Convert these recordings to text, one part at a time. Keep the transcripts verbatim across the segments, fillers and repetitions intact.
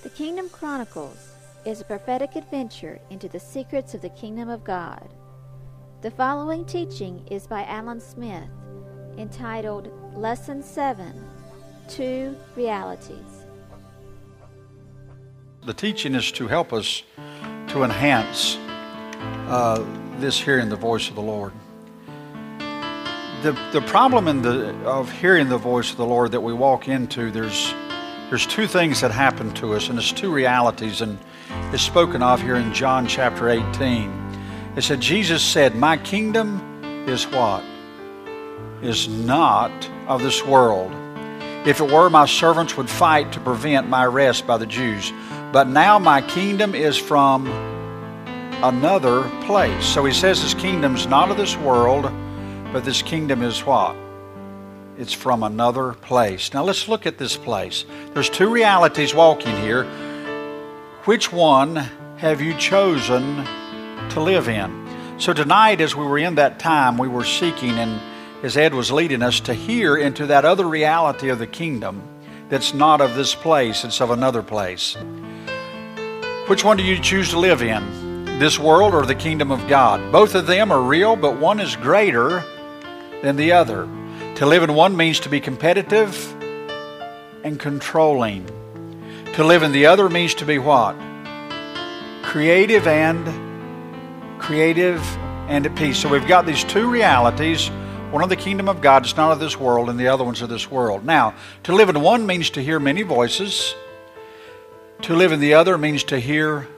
The Kingdom Chronicles is a prophetic adventure into the secrets of the Kingdom of God. The following teaching is by Alan Smith, entitled Lesson seven, Two Realities. The teaching is to help us to enhance uh, this hearing the voice of the Lord. The the problem in the of hearing the voice of the Lord that we walk into, there's there's two things that happen to us, and it's two realities, and it's spoken of here in John chapter eighteen. It said, Jesus said, "My kingdom is what? Is not of this world. If it were, my servants would fight to prevent my arrest by the Jews. But now my kingdom is from another place." So he says his kingdom's not of this world, but this kingdom is what? It's from another place. Now let's look at this place. There's two realities walking here. Which one have you chosen to live in? So tonight, as we were in that time, we were seeking, and as Ed was leading us, to hear into that other reality of the kingdom that's not of this place, it's of another place. Which one do you choose to live in? This world or the kingdom of God? Both of them are real, but one is greater than the other. To live in one means to be competitive and controlling. To live in the other means to be what? Creative and creative and at peace. So we've got these two realities. One of the kingdom of God is not of this world, and the other one's of this world. Now, to live in one means to hear many voices. To live in the other means to hear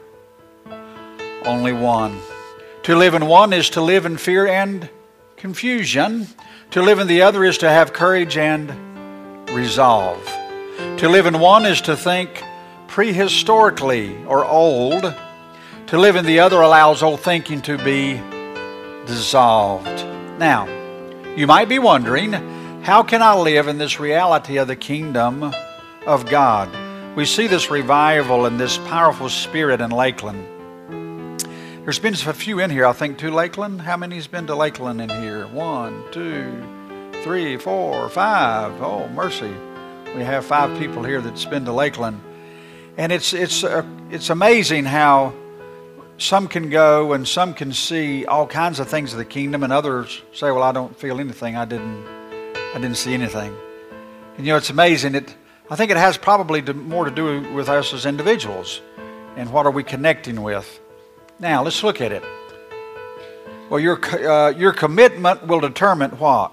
only one. To live in one is to live in fear and confusion. To live in the other is to have courage and resolve. To live in one is to think prehistorically or old. To live in the other allows old thinking to be dissolved. Now, you might be wondering, how can I live in this reality of the kingdom of God? We see this revival and this powerful spirit in Lakeland. There's been a few in here, I think, to Lakeland. How many's been to Lakeland in here? One, two, three, four, five. Oh, mercy. We have five people here that's been to Lakeland. And it's it's uh, it's amazing how some can go and some can see all kinds of things of the kingdom, and others say, well, I don't feel anything. I didn't I didn't see anything. And you know, it's amazing. It I think it has probably to, more to do with us as individuals and what are we connecting with. Now, let's look at it. Well, your uh, your commitment will determine what?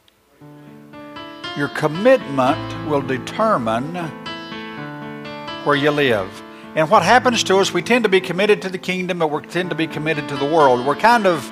Your commitment will determine where you live. And what happens to us, we tend to be committed to the kingdom, but we tend to be committed to the world. We're kind of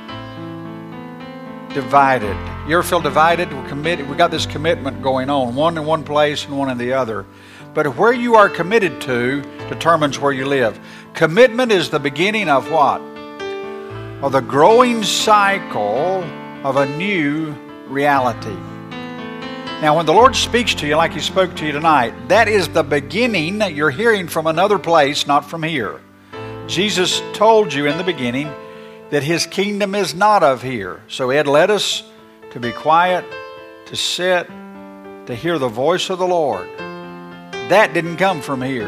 divided. You ever feel divided? We're committed. We got this commitment going on, one in one place and one in the other. But where you are committed to determines where you live. Commitment is the beginning of what? Of the growing cycle of a new reality. Now, when the Lord speaks to you like He spoke to you tonight, that is the beginning that you're hearing from another place, not from here. Jesus told you in the beginning that His kingdom is not of here. So Ed led us to be quiet, to sit, to hear the voice of the Lord. That didn't come from here.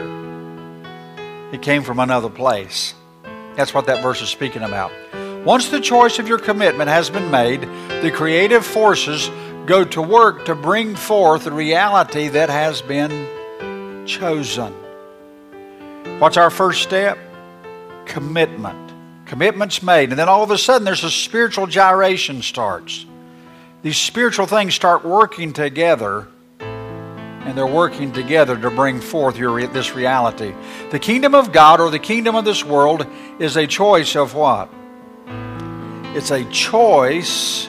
It came from another place. That's what that verse is speaking about. Once the choice of your commitment has been made, the creative forces go to work to bring forth the reality that has been chosen. What's our first step? Commitment. Commitment's made. And then all of a sudden there's a spiritual gyration starts. These spiritual things start working together, and they're working together to bring forth your, this reality. The kingdom of God or the kingdom of this world is a choice of what? It's a choice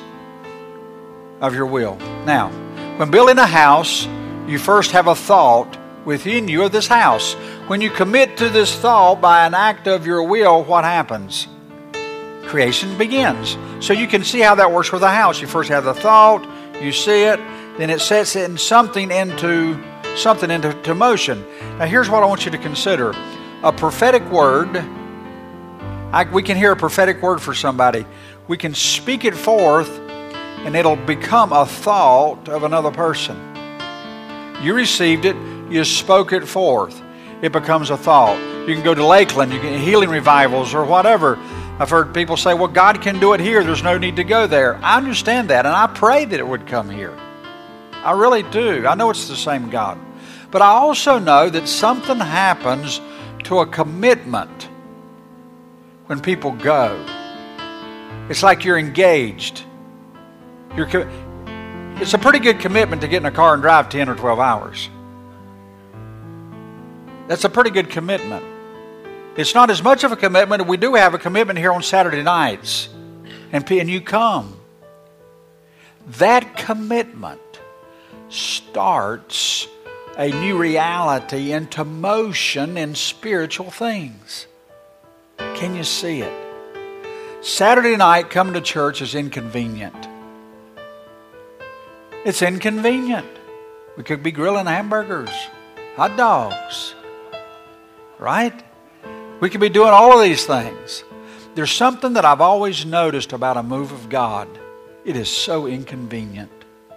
of your will. Now, when building a house, you first have a thought within you of this house. When you commit to this thought by an act of your will, what happens? Creation begins. So you can see how that works with a house. You first have the thought, you see it, then it sets it in something into something into to motion. Now here's what I want you to consider. A prophetic word, I, we can hear a prophetic word for somebody. We can speak it forth, and it'll become a thought of another person. You received it, you spoke it forth. it becomes a thought. You can go to Lakeland, you can healing revivals or whatever. I've heard people say, well, God can do it here. There's no need to go there. I understand that, and I pray that it would come here. I really do. I know it's the same God. But I also know that something happens to a commitment when people go. It's like you're engaged. You're co- it's a pretty good commitment to get in a car and drive ten or twelve hours. That's a pretty good commitment. It's not as much of a commitment. We do have a commitment here on Saturday nights. And, and you come. That commitment starts a new reality into motion in spiritual things. Can you see it? Saturday night coming to church is inconvenient. It's inconvenient. We could be grilling hamburgers, hot dogs, right? We could be doing all of these things. There's something that I've always noticed about a move of God. It is so inconvenient.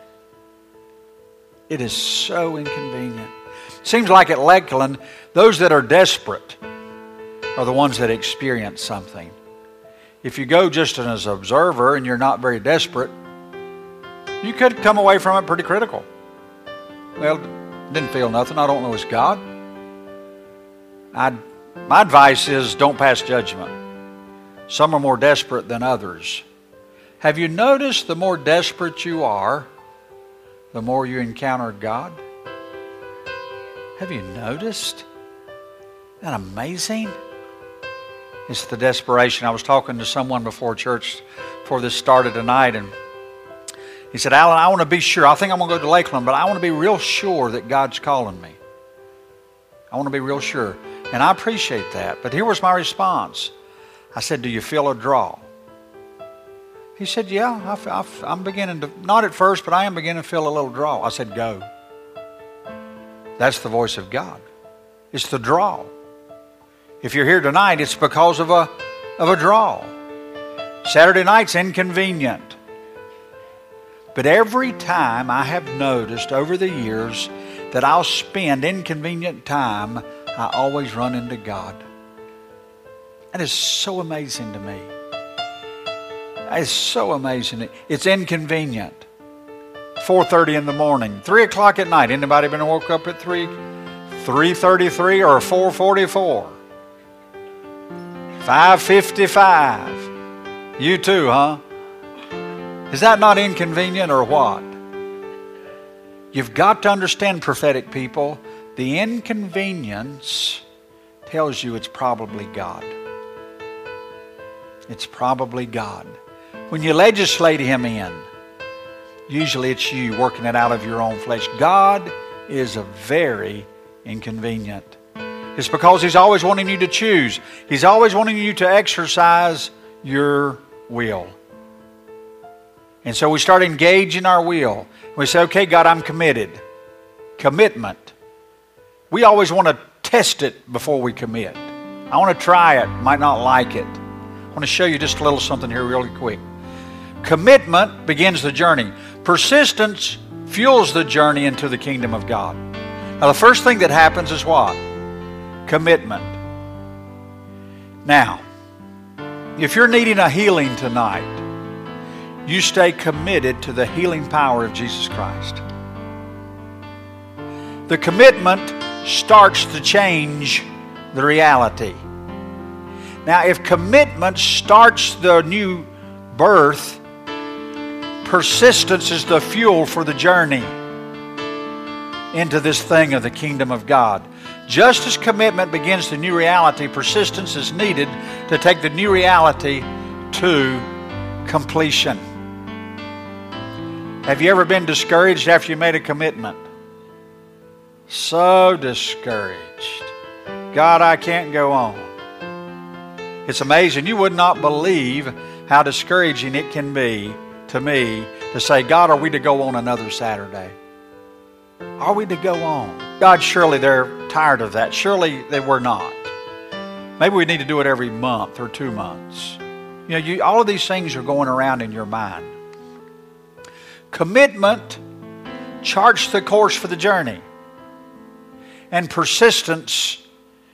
It is so inconvenient. Seems like at Lakeland, those that are desperate are the ones that experience something. If you go just as an observer and you're not very desperate, you could come away from it pretty critical. Well, didn't feel nothing. I don't know it's God. I'd My advice is don't pass judgment. Some are more desperate than others. Have you noticed the more desperate you are, the more you encounter God? Have you noticed? Isn't that amazing? It's the desperation. I was talking to someone before church, before this started tonight, and he said, Alan, I want to be sure. I think I'm going to go to Lakeland, but I want to be real sure that God's calling me. I want to be real sure. And I appreciate that. But here was my response. I said, do you feel a draw? He said, yeah, I, I, I'm beginning to, not at first, but I am beginning to feel a little draw. I said, go. That's the voice of God. It's the draw. If you're here tonight, it's because of a, of a draw. Saturday night's inconvenient. But every time I have noticed over the years that I'll spend inconvenient time, I always run into God. That is so amazing to me. That is so amazing. It's inconvenient. four thirty in the morning, three o'clock at night. Anybody been woke up at three, three thirty-three or four forty-four? five fifty-five. You too, huh? Is that not inconvenient or what? You've got to understand, prophetic people, the inconvenience tells you it's probably God. It's probably God. When you legislate Him in, usually it's you working it out of your own flesh. God is a very inconvenient. It's because He's always wanting you to choose. He's always wanting you to exercise your will. And so we start engaging our will. We say, okay, God, I'm committed. Commitment. We always want to test it before we commit. I want to try it. Might not like it. I want to show you just a little something here really quick. Commitment begins the journey. Persistence fuels the journey into the kingdom of God. Now, the first thing that happens is what? Commitment. Now, if you're needing a healing tonight, you stay committed to the healing power of Jesus Christ. The commitment starts to change the reality. Now, if commitment starts the new birth, persistence is the fuel for the journey into this thing of the kingdom of God. Just as commitment begins the new reality, persistence is needed to take the new reality to completion. Have you ever been discouraged after you made a commitment? So discouraged. God, I can't go on. It's amazing. You would not believe how discouraging it can be to me to say, God, are we to go on another Saturday? Are we to go on? God, surely they're tired of that. Surely they were not. Maybe we need to do it every month or two months. You know, you, all of these things are going around in your mind. Commitment charts the course for the journey. And persistence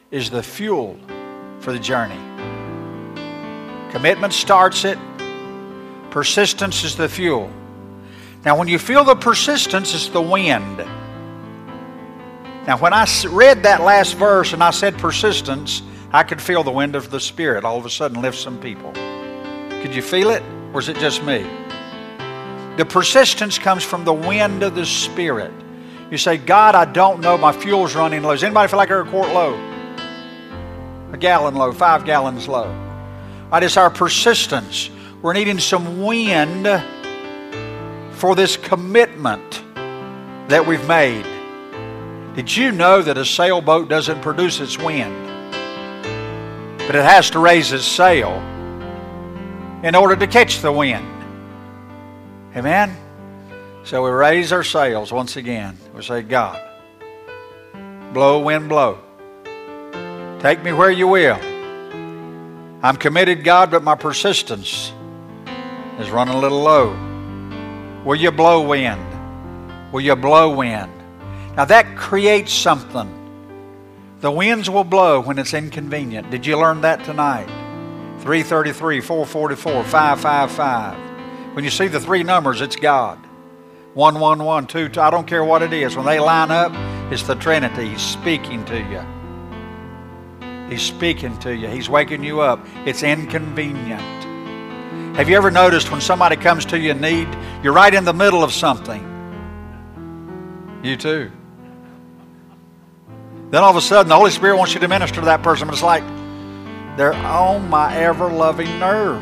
is the fuel for the journey. Commitment starts it. Persistence is the fuel. Now, when you feel the persistence, it's the wind. Now, when I read that last verse and I said persistence, I could feel the wind of the Spirit all of a sudden lift some people. Could you feel it? Or is it just me? The persistence comes from the wind of the Spirit. You say, God, I don't know. My fuel's running low. Does anybody feel like they're a quart low? A gallon low, five gallons low. All right, it's our persistence. We're needing some wind for this commitment that we've made. Did you know that a sailboat doesn't produce its wind? But it has to raise its sail in order to catch the wind. Amen? So we raise our sails once again. We say, God, blow, wind, blow. Take me where you will. I'm committed, God, but my persistence is running a little low. Will you blow wind? Will you blow wind? Now that creates something. The winds will blow when it's inconvenient. Did you learn that tonight? three thirty-three, four forty-four, five fifty-five. When you see the three numbers, it's God. one one one, two two. I don't care what it is. When they line up, it's the Trinity. He's speaking to you. He's speaking to you. He's waking you up. It's inconvenient. Have you ever noticed when somebody comes to you in need, you're right in the middle of something? You too. Then all of a sudden, the Holy Spirit wants you to minister to that person, but it's like they're on my ever-loving nerve.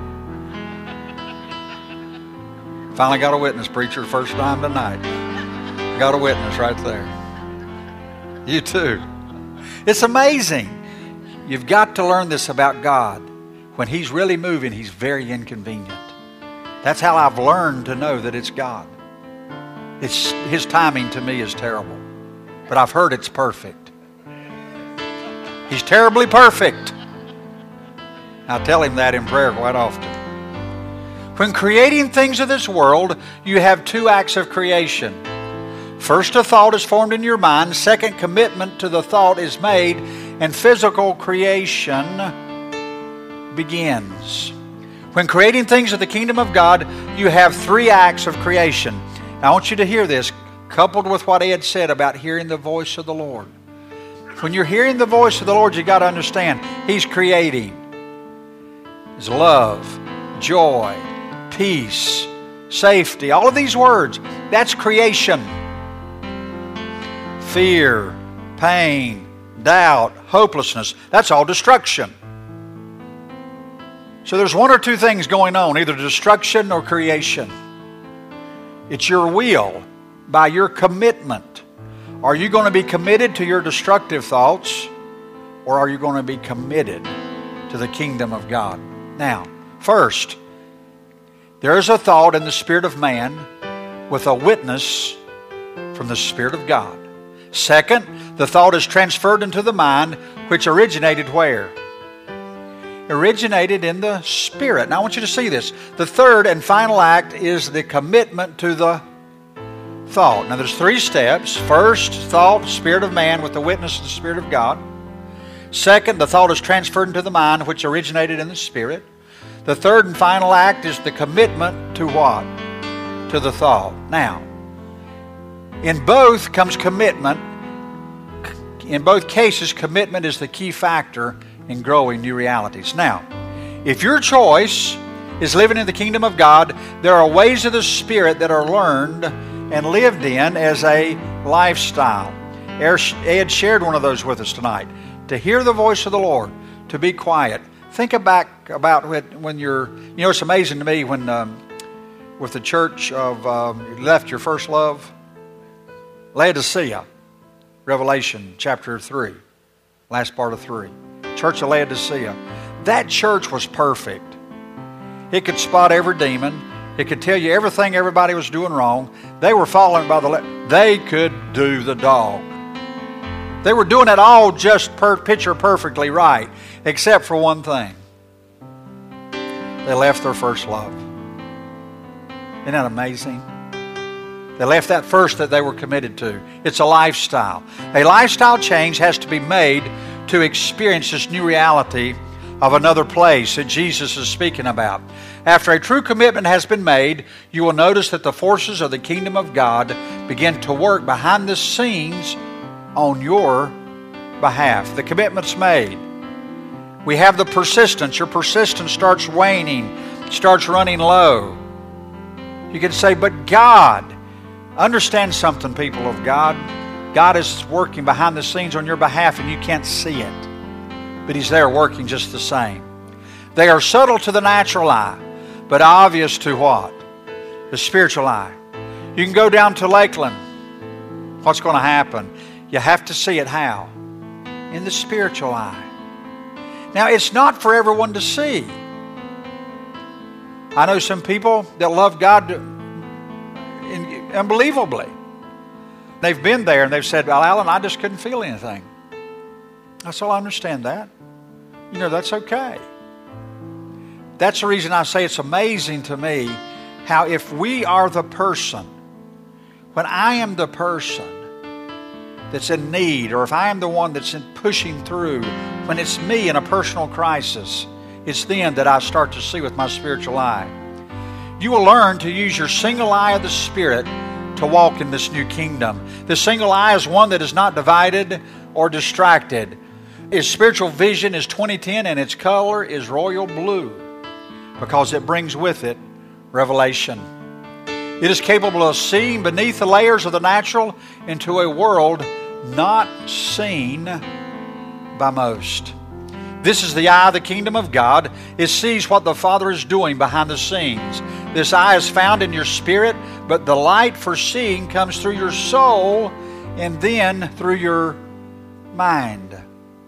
Finally got a witness, preacher, first time tonight. Got a witness right there. You too. It's amazing. You've got to learn this about God. When He's really moving, He's very inconvenient. That's how I've learned to know that it's God. It's His timing to me is terrible. But I've heard it's perfect. He's terribly perfect. I tell Him that in prayer quite often. When creating things of this world, you have two acts of creation. First, a thought is formed in your mind. Second, commitment to the thought is made, and physical creation begins. When creating things of the kingdom of God, you have three acts of creation. Now, I want you to hear this, coupled with what Ed said about hearing the voice of the Lord. When you're hearing the voice of the Lord, you've got to understand He's creating. His love, joy, peace, safety, all of these words, that's creation. Fear, pain, doubt, hopelessness, that's all destruction. So there's one or two things going on, either destruction or creation. It's your will by your commitment. Are you going to be committed to your destructive thoughts, or are you going to be committed to the kingdom of God? Now, first, there is a thought in the spirit of man with a witness from the Spirit of God. Second, the thought is transferred into the mind, which originated where? Originated in the Spirit. Now I want you to see this. The third and final act is the commitment to the thought. Now there's three steps. First, thought, Spirit of man with the witness of the Spirit of God. Second, the thought is transferred into the mind, which originated in the Spirit. The third and final act is the commitment to what? To the thought. Now, in both comes commitment. In both cases, commitment is the key factor in growing new realities. Now, if your choice is living in the kingdom of God, there are ways of the Spirit that are learned and lived in as a lifestyle. Ed shared one of those with us tonight. To hear the voice of the Lord, to be quiet. Think back about when you're, you know, it's amazing to me when um, with the church of, um, you left your first love, Laodicea, Revelation chapter three, last part of three. Church of Laodicea. That church was perfect. It could spot every demon. It could tell you everything everybody was doing wrong. They were following by the le- They could do the dog. They were doing it all just per- picture perfectly right, except for one thing. They left their first love. Isn't that amazing? They left that first that they were committed to. It's a lifestyle. A lifestyle change has to be made to experience this new reality of another place that Jesus is speaking about. After a true commitment has been made, you will notice that the forces of the kingdom of God begin to work behind the scenes on your behalf. The commitment's made. We have the persistence. Your persistence starts waning, starts running low. You can say, but God, understand something, people of God. God is working behind the scenes on your behalf and you can't see it. But He's there working just the same. They are subtle to the natural eye, but obvious to what? The spiritual eye. You can go down to Lakeland. What's going to happen? You have to see it how? In the spiritual eye. Now, it's not for everyone to see. I know some people that love God unbelievably. They've been there and they've said, well, Alan, I just couldn't feel anything. I said, I understand that. You know, that's okay. That's the reason I say it's amazing to me how if we are the person, when I am the person that's in need, or if I am the one that's in pushing through, when it's me in a personal crisis, it's then that I start to see with my spiritual eye. You will learn to use your single eye of the Spirit to walk in this new kingdom. The single eye is one that is not divided or distracted. Its spiritual vision is twenty ten and its color is royal blue because it brings with it revelation. It is capable of seeing beneath the layers of the natural into a world not seen by most. This is the eye of the kingdom of God. It sees what the Father is doing behind the scenes. This eye is found in your spirit, but the light for seeing comes through your soul and then through your mind.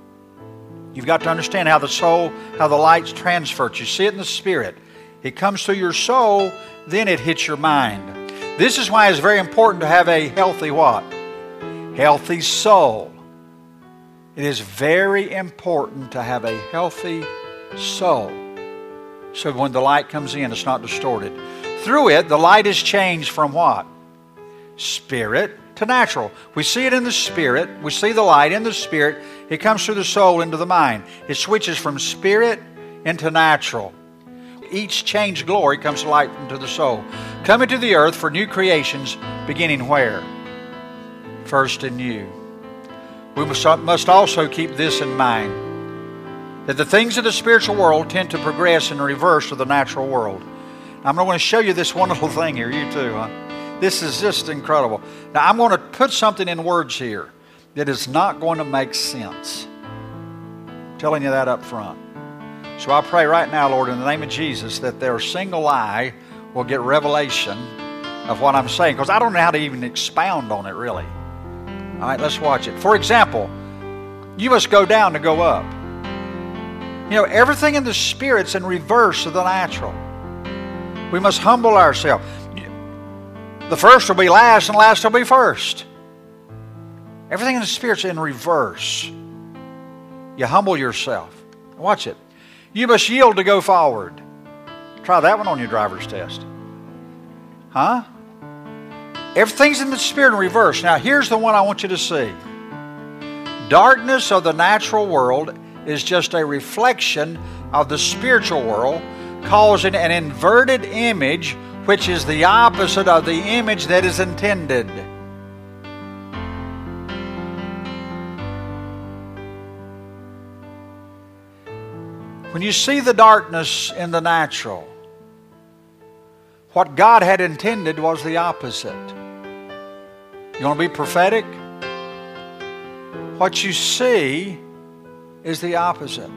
You've got to understand how the soul, how the light's transferred. You see it in the spirit. It comes through your soul, then it hits your mind. This is why it's very important to have a healthy what? Healthy soul. It is very important to have a healthy soul. So when the light comes in, it's not distorted. Through it, the light is changed from what? Spirit to natural. We see it in the spirit. We see the light in the spirit. It comes through the soul into the mind. It switches from spirit into natural. Each changed glory comes to light into the soul. Coming to the earth for new creations, beginning where? First in you. We must also keep this in mind, that the things of the spiritual world tend to progress in reverse of the natural world. I'm going to show you this one little thing here, you too, huh? This is just incredible. Now, I'm going to put something in words here that is not going to make sense. I'm telling you that up front. So I pray right now, Lord, in the name of Jesus, that their single eye will get revelation of what I'm saying, because I don't know how to even expound on it, really. All right, let's watch it. For example, you must go down to go up. You know, everything in the Spirit's in reverse of the natural. We must humble ourselves. The first will be last and last will be first. Everything in the Spirit's in reverse. You humble yourself. Watch it. You must yield to go forward. Try that one on your driver's test. Huh? Everything's in the Spirit in reverse. Now, here's the one I want you to see. Darkness of the natural world is just a reflection of the spiritual world, causing an inverted image, which is the opposite of the image that is intended. When you see the darkness in the natural, what God had intended was the opposite. You want to be prophetic? What you see is the opposite.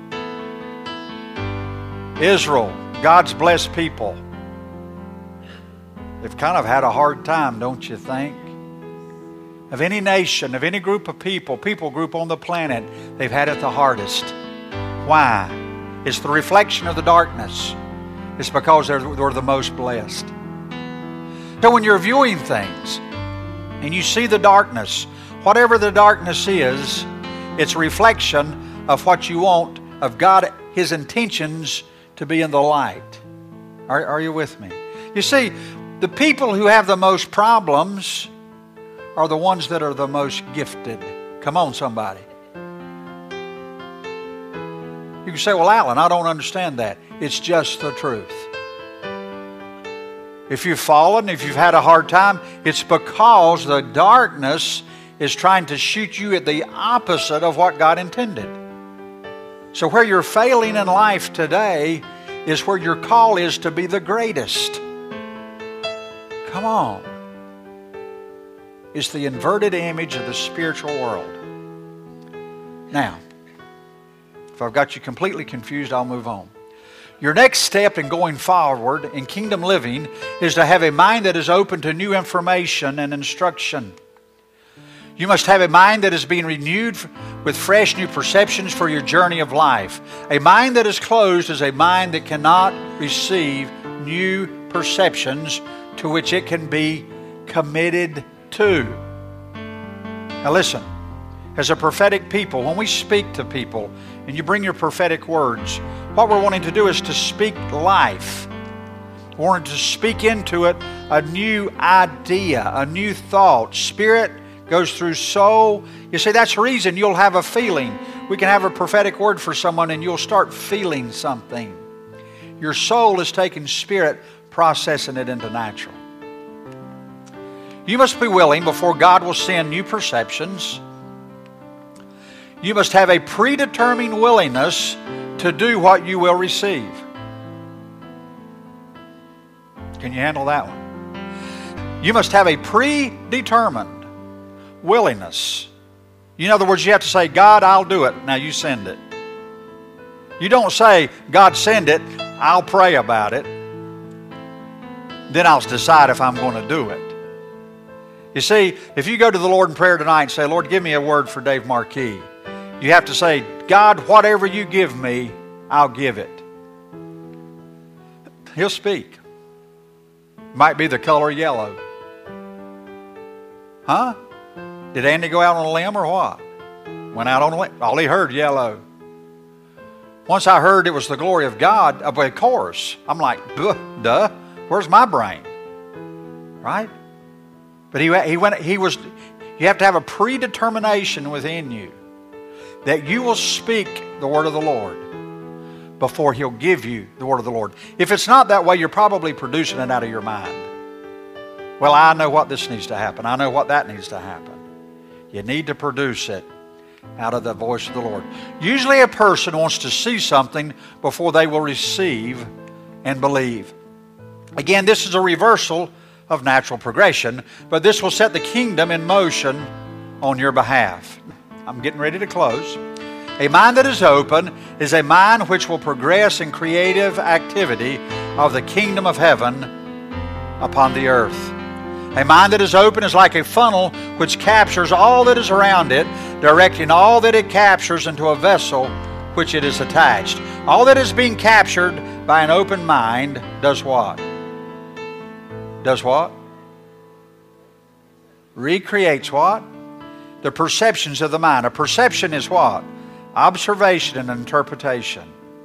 Israel, God's blessed people, they've kind of had a hard time, don't you think? Of any nation, of any group of people, people group on the planet, they've had it the hardest. Why? It's the reflection of the darkness. It's because they're, they're the most blessed. So when you're viewing things and you see the darkness, whatever the darkness is, it's a reflection of what you want of God, His intentions to be in the light. Are, are you with me? You see, the people who have the most problems are the ones that are the most gifted. Come on, somebody. You can say, well, Alan, I don't understand that. It's just the truth. If you've fallen, if you've had a hard time, it's because the darkness is trying to shoot you at the opposite of what God intended. So where you're failing in life today is where your call is to be the greatest. Come on. It's the inverted image of the spiritual world. Now, if I've got you completely confused, I'll move on. Your next step in going forward in kingdom living is to have a mind that is open to new information and instruction. You must have a mind that is being renewed with fresh new perceptions for your journey of life. A mind that is closed is a mind that cannot receive new perceptions to which it can be committed to. Now listen, as a prophetic people, when we speak to people and you bring your prophetic words, what we're wanting to do is to speak life. We're wanting to speak into it a new idea, a new thought. Spirit goes through soul. You see, that's the reason you'll have a feeling. We can have a prophetic word for someone and you'll start feeling something. Your soul is taking spirit, processing it into natural. You must be willing before God will send new perceptions. You must have a predetermined willingness to do what you will receive. Can you handle that one? You must have a predetermined willingness. In other words, you have to say, God, I'll do it. Now you send it. You don't say, God, send it. I'll pray about it. Then I'll decide if I'm going to do it. You see, if you go to the Lord in prayer tonight and say, Lord, give me a word for Dave Marquis, you have to say, God, whatever you give me, I'll give it. He'll speak. Might be the color yellow. Huh? Did Andy go out on a limb or what? Went out on a limb. All he heard, yellow. Once I heard it was the glory of God, of course, I'm like, duh, where's my brain? Right? But he, he went, he was, you have to have a predetermination within you that you will speak the word of the Lord before He'll give you the word of the Lord. If it's not that way, you're probably producing it out of your mind. Well, I know what this needs to happen. I know what that needs to happen. You need to produce it out of the voice of the Lord. Usually a person wants to see something before they will receive and believe. Again, this is a reversal of natural progression, but this will set the kingdom in motion on your behalf. I'm getting ready to close. A mind that is open is a mind which will progress in creative activity of the kingdom of heaven upon the earth. A mind that is open is like a funnel which captures all that is around it, directing all that it captures into a vessel which it is attached. All that is being captured by an open mind does what? Does what? Recreates what? The perceptions of the mind. A perception is what? Observation and interpretation.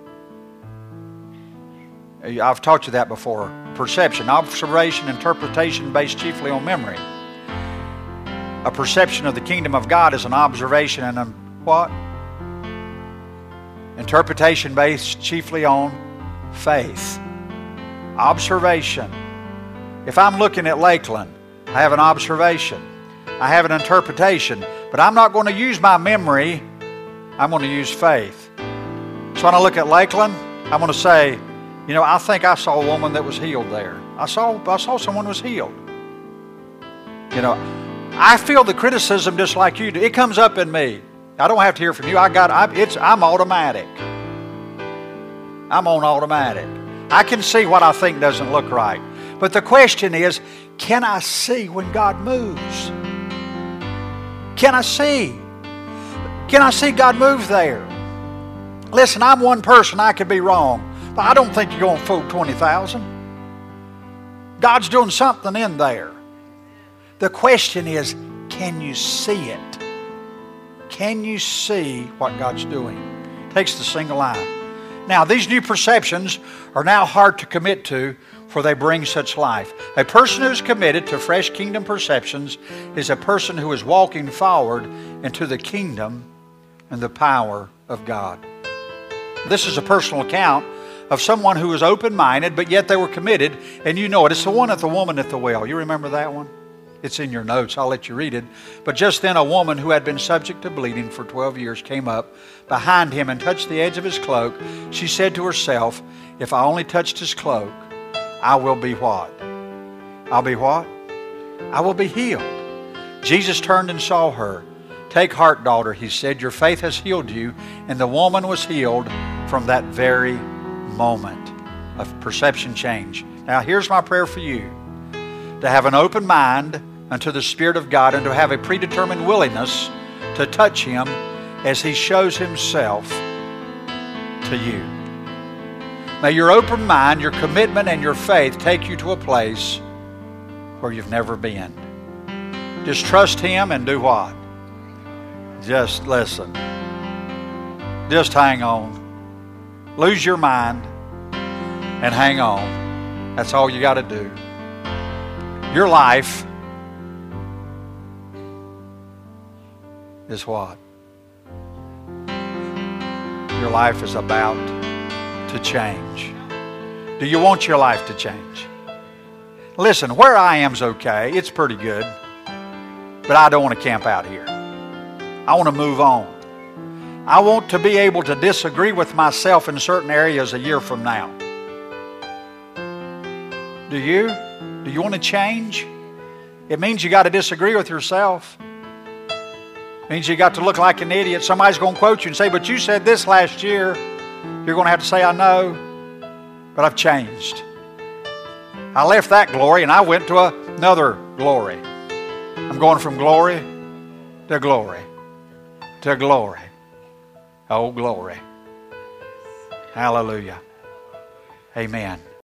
I've taught you that before. Perception, observation, interpretation based chiefly on memory. A perception of the kingdom of God is an observation and a what? Interpretation based chiefly on faith. Observation. If I'm looking at Lakeland, I have an observation. I have an interpretation. But I'm not going to use my memory. I'm going to use faith. So when I look at Lakeland, I'm going to say, you know, I think I saw a woman that was healed there. I saw, I saw someone was healed. You know, I feel the criticism just like you do. It comes up in me. I don't have to hear from you. I got, I, it's, I'm automatic. I'm on automatic. I can see what I think doesn't look right. But the question is, can I see when God moves? Can I see? Can I see God move there? Listen, I'm one person. I could be wrong. But I don't think you're going to fool twenty thousand. God's doing something in there. The question is, can you see it? Can you see what God's doing? Takes the single eye. Now, these new perceptions are now hard to commit to, for they bring such life. A person who is committed to fresh kingdom perceptions is a person who is walking forward into the kingdom and the power of God. This is a personal account of someone who was open-minded, but yet they were committed, and you know it. It's the one at the woman at the well. You remember that one? It's in your notes. I'll let you read it. But just then a woman who had been subject to bleeding for twelve years came up behind him and touched the edge of his cloak. She said to herself, if I only touched his cloak, I will be what? I'll be what? I will be healed. Jesus turned and saw her. Take heart, daughter, he said. Your faith has healed you. And the woman was healed from that very moment of perception change. Now, here's my prayer for you. To have an open mind unto the Spirit of God and to have a predetermined willingness to touch Him as He shows Himself to you. May your open mind, your commitment, and your faith take you to a place where you've never been. Just trust Him and do what? Just listen. Just hang on. Lose your mind and hang on. That's all you got to do. Your life is what? Your life is about to change. Do you want your life to change? Listen, where I am's okay. It's pretty good. But I don't want to camp out here. I want to move on. I want to be able to disagree with myself in certain areas a year from now. Do you? Do you want to change? It means you got to disagree with yourself. It means you got to look like an idiot. Somebody's going to quote you and say, but you said this last year. You're going to have to say, I know, but I've changed. I left that glory and I went to another glory. I'm going from glory to glory to glory. Oh, glory. Hallelujah. Amen.